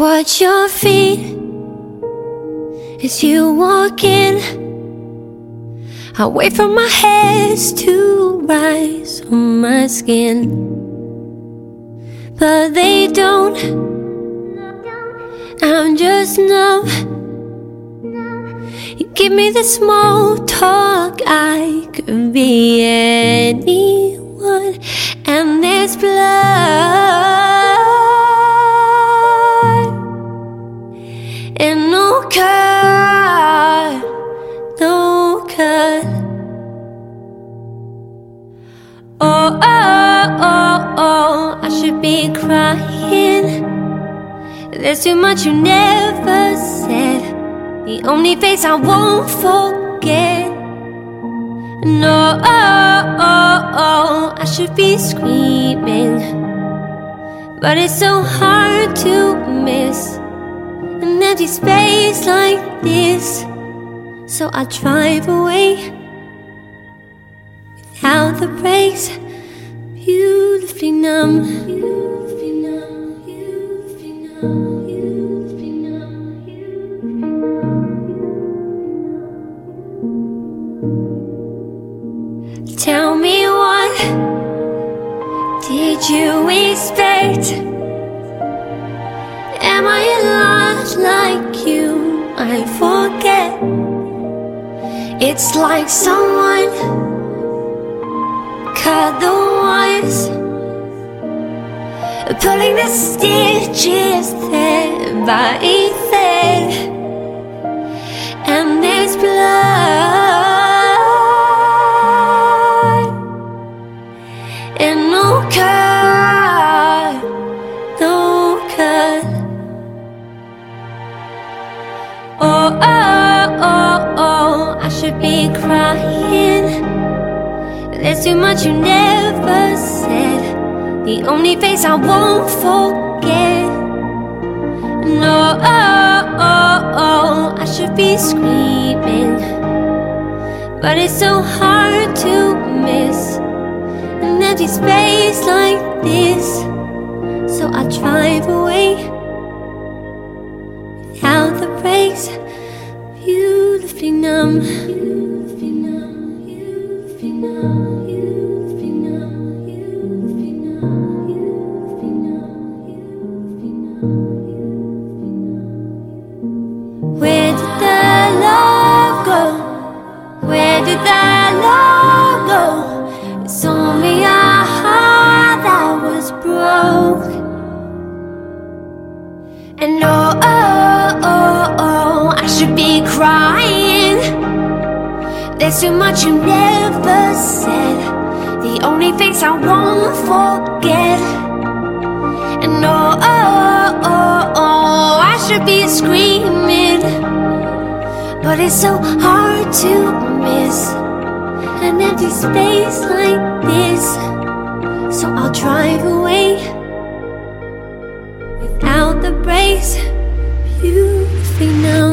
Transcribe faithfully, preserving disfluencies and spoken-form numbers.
watch your feet as you walk in. I wait for my hairs to rise on my skin, but they don't. I'm just numb. You give me the small talk. I could be anyone, and there's blood and no cut, no cut. Oh, oh, oh, oh, I should be crying. There's too much you never said, the only face I won't forget. No, oh, oh, oh, I should be screaming, but it's so hard to miss an empty space like this. So I drive away without the brakes, beautifully numb. Beautifully numb, beautifully numb, beautifully numb, beautifully numb. Tell me, what did you expect? Am I in love like you? I forget. It's like someone cut the wires, pulling the stitches thread by thread, and there's blood and no cut, no cut. Oh, oh, oh, oh, I should be crying. There's too much you never said, the only face I won't forget. No, oh, oh, oh, I should be screaming, but it's so hard to miss an empty space like this. So I drive away without the brakes, beautifully numb. Beautifully numb, beautifully numb. Where did that love go? Where did that love go? It's only a heart that was broke. And oh, oh, oh, oh, I should be crying. There's too much you never said, the only face I won't forget. And oh, oh, oh, oh, I should be screaming, but it's so hard to miss an empty space like this. So I'll drive away without the brakes, beautifully numb.